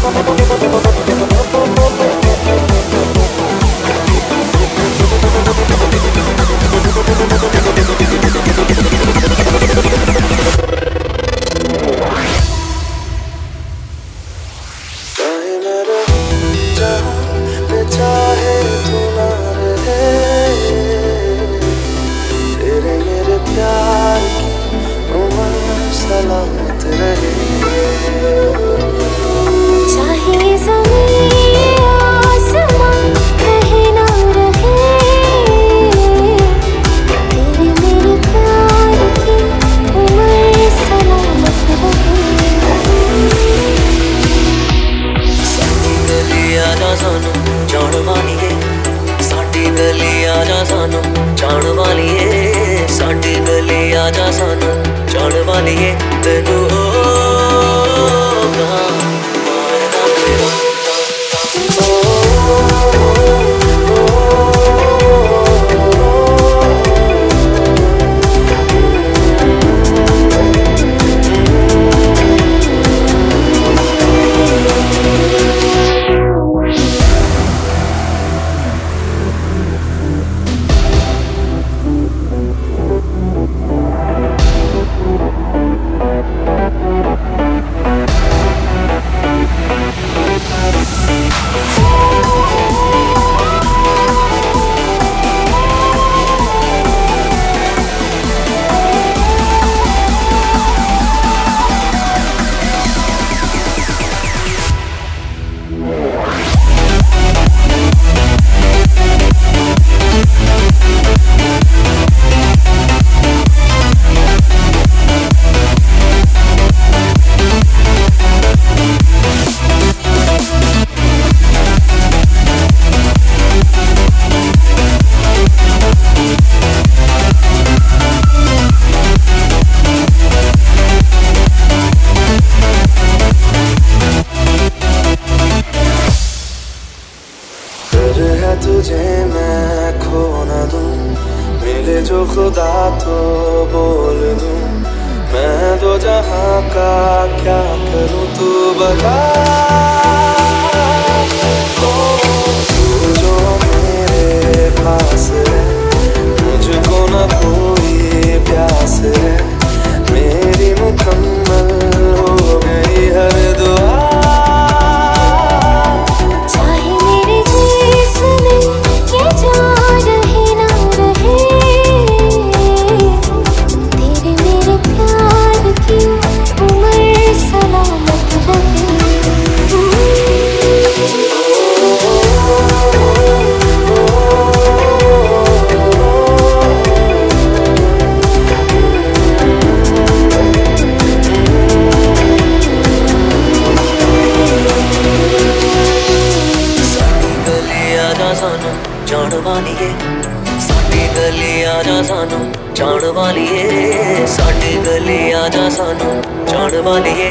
चाहे तू ना रहे, तेरे मेरे प्यार की उम्र सलामत रहे। चाहे ज़मीन आसमां रहे ना रहे, तेरे मेरे प्यार की उम्र सलामत रहे। साडी गली आजा सानू जान वालिए, साडी गली आजा सानू जान वालिए, साडी गली आजा सानू जान वालिए, तेनू होगा मारदा तेरा। तुझे मैं खो न दूं, मिले जो खुदा तो बोल दूं, मैं दो जहां का क्या करूं तू बता। तू जो मेरे पास है, मुझको न कोई प्यास है, मेरी मुकम्मल हो गई हर दुआ। जान वालिए, साडी गली आजा सानू जान वालिए, साडी गली आजा सानू जान वालिए।